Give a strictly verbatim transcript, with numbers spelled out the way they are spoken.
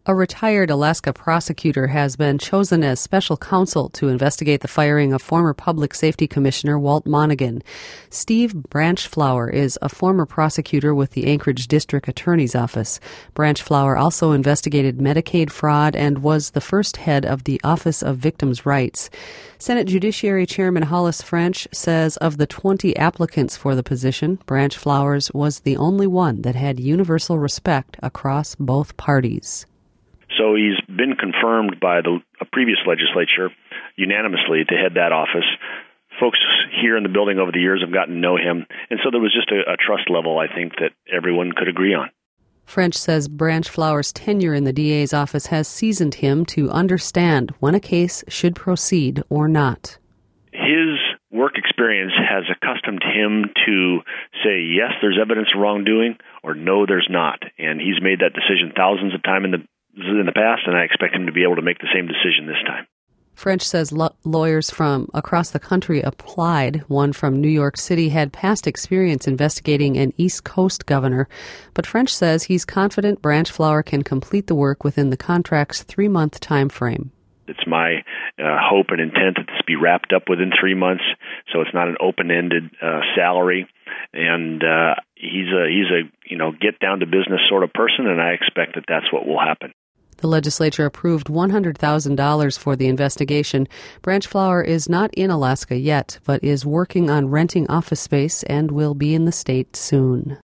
A retired Alaska prosecutor has been chosen as special counsel to investigate the firing of former Public Safety Commissioner Walt Monaghan. Steve Branchflower is a former prosecutor with the Anchorage District Attorney's Office. Branchflower also investigated Medicaid fraud and was the first head of the Office of Victims' Rights. Senate Judiciary Chairman Hollis French says of the twenty applicants for the position, Branchflower's was the only one that had universal respect across both parties. So he's been confirmed by the a previous legislature unanimously to head that office. Folks here in the building over the years have gotten to know him, and so there was just a, a trust level, I think, that everyone could agree on. French says Branchflower's tenure in the D A's office has seasoned him to understand when a case should proceed or not. His work experience has accustomed him to say, yes, there's evidence of wrongdoing, or no, there's not. And he's made that decision thousands of times in the in the past, and I expect him to be able to make the same decision this time. French says lo- lawyers from across the country applied. One from New York City had past experience investigating an East Coast governor, but French says he's confident Branchflower can complete the work within the contract's three-month time frame. It's my uh, hope and intent that this be wrapped up within three months, so it's not an open-ended uh, salary. And uh, he's a he's a you know get down to business sort of person, and I expect that that's what will happen. The legislature approved one hundred thousand dollars for the investigation. Branchflower is not in Alaska yet, but is working on renting office space and will be in the state soon.